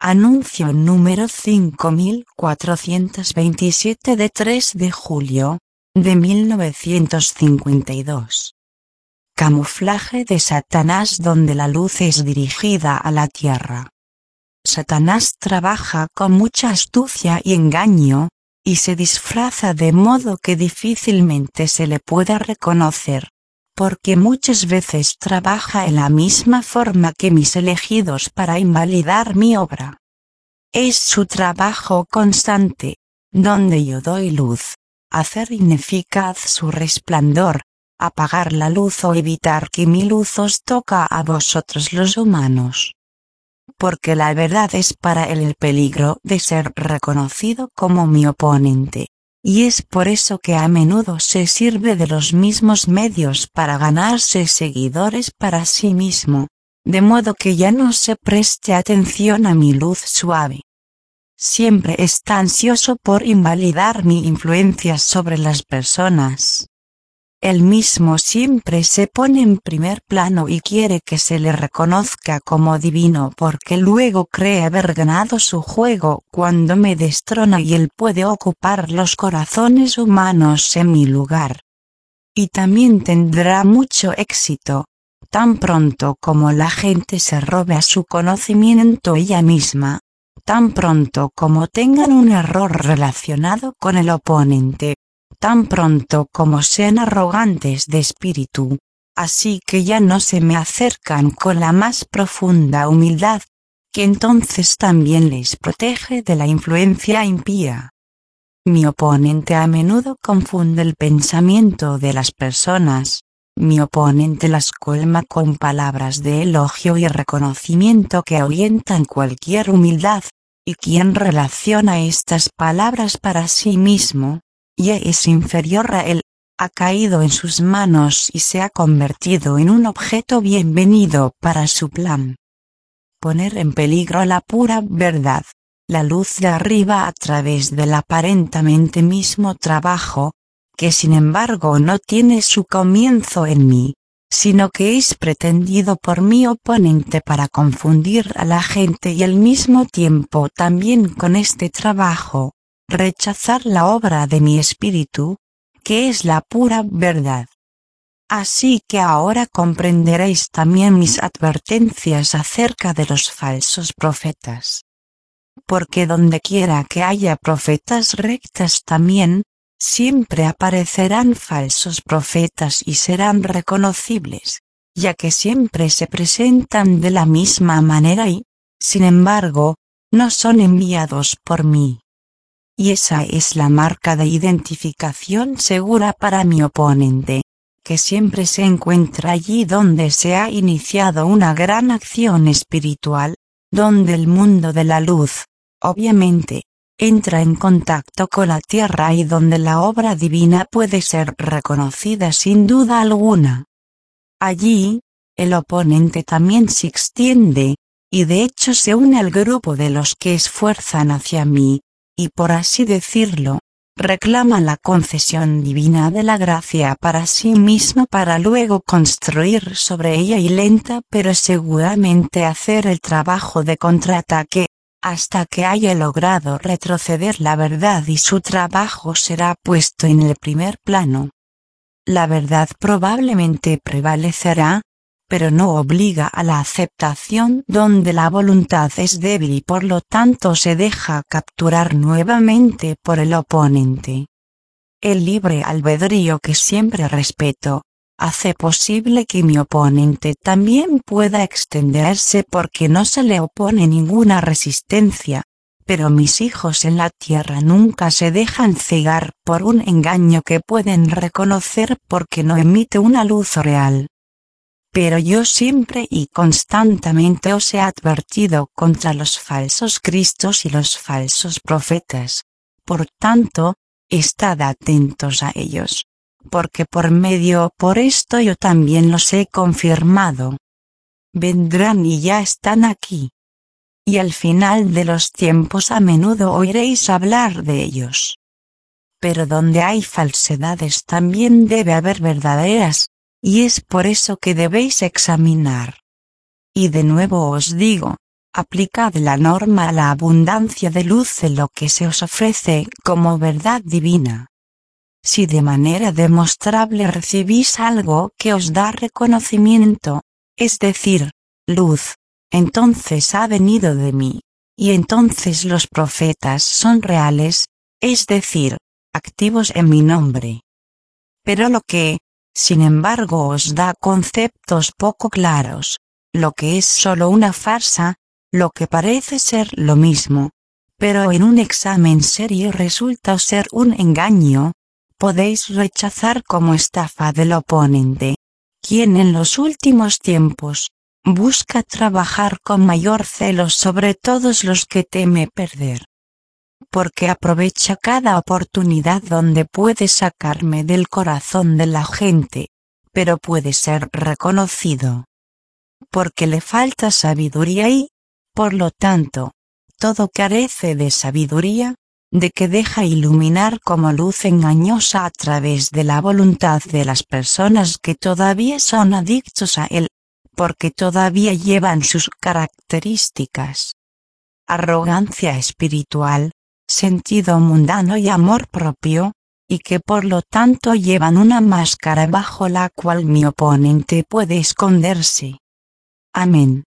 Anuncio número 5427 de 3 de julio, de 1952. Camuflaje de Satanás donde la luz es dirigida a la tierra. Satanás trabaja con mucha astucia y engaño, y se disfraza de modo que difícilmente se le pueda reconocer, porque muchas veces trabaja en la misma forma que mis elegidos para invalidar mi obra. Es su trabajo constante, donde yo doy luz, hacer ineficaz su resplandor, apagar la luz o evitar que mi luz os toca a vosotros los humanos. Porque la verdad es para él el peligro de ser reconocido como mi oponente, y es por eso que a menudo se sirve de los mismos medios para ganarse seguidores para sí mismo, de modo que ya no se preste atención a mi luz suave. Siempre está ansioso por invalidar mi influencia sobre las personas. Él mismo siempre se pone en primer plano y quiere que se le reconozca como divino porque luego cree haber ganado su juego cuando me destrona y él puede ocupar los corazones humanos en mi lugar. Y también tendrá mucho éxito, tan pronto como la gente se robe a su conocimiento ella misma, tan pronto como tengan un error relacionado con el oponente, tan pronto como sean arrogantes de espíritu, así que ya no se me acercan con la más profunda humildad, que entonces también les protege de la influencia impía. Mi oponente a menudo confunde el pensamiento de las personas, mi oponente las colma con palabras de elogio y reconocimiento que ahuyentan cualquier humildad, y quien relaciona estas palabras para sí mismo, y es inferior a él, ha caído en sus manos y se ha convertido en un objeto bienvenido para su plan. Poner en peligro la pura verdad, la luz de arriba a través del aparentemente mismo trabajo, que sin embargo no tiene su comienzo en mí, sino que es pretendido por mi oponente para confundir a la gente y al mismo tiempo también con este trabajo, rechazar la obra de mi espíritu, que es la pura verdad. Así que ahora comprenderéis también mis advertencias acerca de los falsos profetas. Porque donde quiera que haya profetas rectas también, siempre aparecerán falsos profetas y serán reconocibles, ya que siempre se presentan de la misma manera y, sin embargo, no son enviados por mí. Y esa es la marca de identificación segura para mi oponente, que siempre se encuentra allí donde se ha iniciado una gran acción espiritual, donde el mundo de la luz, obviamente, entra en contacto con la tierra y donde la obra divina puede ser reconocida sin duda alguna. Allí, el oponente también se extiende, y de hecho se une al grupo de los que esfuerzan hacia mí, y por así decirlo, reclama la concesión divina de la gracia para sí mismo para luego construir sobre ella y lenta pero seguramente hacer el trabajo de contraataque, hasta que haya logrado retroceder la verdad y su trabajo será puesto en el primer plano. La verdad probablemente prevalecerá, pero no obliga a la aceptación donde la voluntad es débil y por lo tanto se deja capturar nuevamente por el oponente. El libre albedrío que siempre respeto, hace posible que mi oponente también pueda extenderse porque no se le opone ninguna resistencia, pero mis hijos en la tierra nunca se dejan cegar por un engaño que pueden reconocer porque no emite una luz real. Pero yo siempre y constantemente os he advertido contra los falsos cristos y los falsos profetas. Por tanto, estad atentos a ellos, porque por esto yo también los he confirmado. Vendrán y ya están aquí. Y al final de los tiempos a menudo oiréis hablar de ellos. Pero donde hay falsedades también debe haber verdaderas. Y es por eso que debéis examinar. Y de nuevo os digo, aplicad la norma a la abundancia de luz de lo que se os ofrece como verdad divina. Si de manera demostrable recibís algo que os da reconocimiento, es decir, luz, entonces ha venido de mí, y entonces los profetas son reales, es decir, activos en mi nombre. Pero lo que, sin embargo, os da conceptos poco claros, lo que es solo una farsa, lo que parece ser lo mismo, pero en un examen serio resulta ser un engaño, podéis rechazar como estafa del oponente, quien en los últimos tiempos busca trabajar con mayor celo sobre todos los que teme perder. Porque aprovecha cada oportunidad donde puede sacarme del corazón de la gente, pero puede ser reconocido. Porque le falta sabiduría y, por lo tanto, todo carece de sabiduría, de que deja iluminar como luz engañosa a través de la voluntad de las personas que todavía son adictos a él, porque todavía llevan sus características. Arrogancia espiritual, sentido mundano y amor propio, y que por lo tanto llevan una máscara bajo la cual mi oponente puede esconderse. Amén.